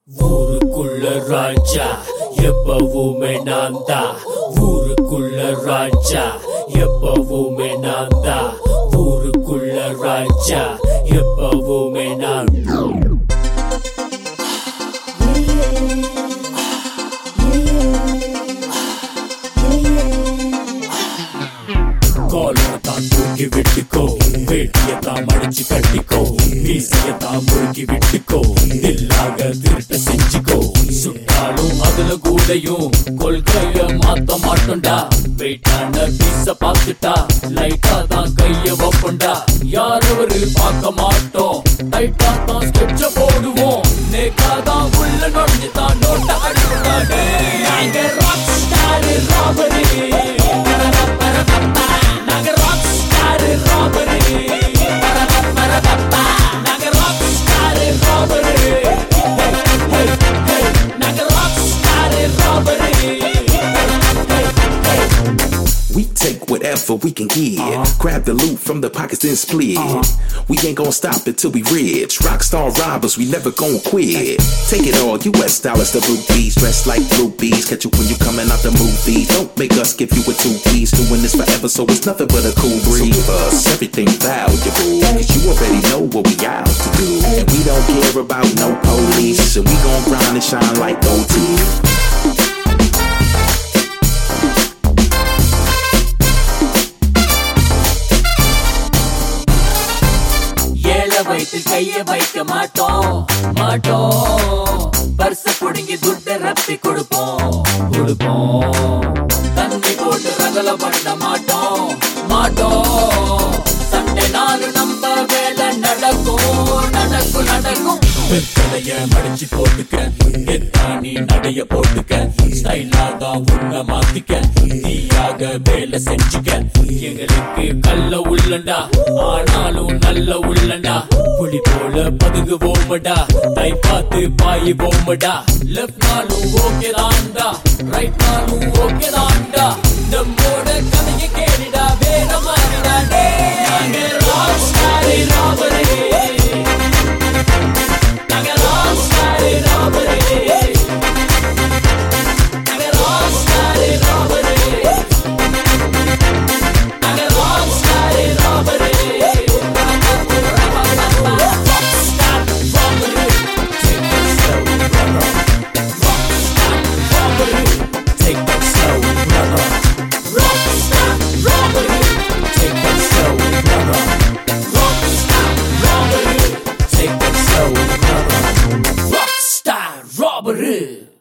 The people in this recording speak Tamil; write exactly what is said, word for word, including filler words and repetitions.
ஊருக்குள்ள ராஜா எப்பவுமே நான் தான். ஊருக்குள்ள ராஜா எப்பவுமே நான் தான். ஊருக்குள்ள ராஜா எப்பவுமே நான். காலத்தான் தூக்கி விட்டுக்கோ, வேட்டியத்தான் மடிச்சு கட்டிக்கோ, மீசையத்தான் முறுக்கி விட்டுக்கோ, இல்லாக திருட்ட செஞ்சுக்கோ. சுட்டாலும் அதுல கூடையும் கொள்கைய மாத்த மாட்டோண்டா. வெயிட்டான பீச பாத்துட்டா லைட்டா தான் கைய வைப்போண்டா. யாரவரு பார்க்க மாட்டோம், டைட்டா தான் ஸ்கெட்ச போடுவோம். நேக்காதான் உள்ள நொடிஞ்சு தான் நோட்ட அழுவாடே. நாங்க ராக் ஸ்டார் ராபரி, நாங்க ராக் ஸ்டார் ராபரி, நாங்க ராக் ஸ்டார் ராபரி, நாங்க rock star robbery. We take whatever we can get. Uh-huh. Grab the loot from the pockets then split. Uh-huh. We ain't gon' stop until we rich. Rockstar robbers, we never gon' quit. Take it all, U S dollars, the rupees. Dressed like rupees, catch you when you coming out the movie. Don't make us give you a two-piece. Doing this forever, so it's nothing but a cool breeze. So give us everything valuable, cause you already know what we out to do. And we don't care about no police, and we gon' grind and shine like O T. வயிற்றில் கைய வைக்க மாட்டோம் மாட்டோம். பர்ச புடுங்கி துட்ட ரப்பி கொடுப்போம் கொடுப்போம். தண்ணி போட்டு ரகல பண்ண மாட்டோம் மாட்டோம். சண்டை நாலு நம்ம வேலை நடக்கும் நடக்கும் நடக்கும். வெத்தலைய மடிச்சு போட்டுக்க, எத்தானி நடைய போட்டுக்க, ஸ்டைலாதான் உன்ன மாத்திக்க, நீயாக வேலை செஞ்சுக்க. எங்களுக்கு கல்ல உள்ளண்டா, ஆனாலும் நல்ல உள்ளண்டா. புலி போல பதுங்குவோமடா, தை பார்த்து பாயி போமடா. லெஃப்ட் நாளும் ஓகே தான்டா, ரைட் நாளும் ஓகே தான்டா. நம்மோட கதையை கேளுடா, வேற மாதிரிடா. நாங்க ராக் ஸ்டார் ராபரி, நாங்க ராக் ஸ்டார் ராபரி, நாங்க ராக் ஸ்டார் ராபரி, நாங்க rock star robbery. Take that slow, brother. Rockstar robbery. Take that slow, brother. Rockstar robbery. Take that slow, brother. Rockstar robbery.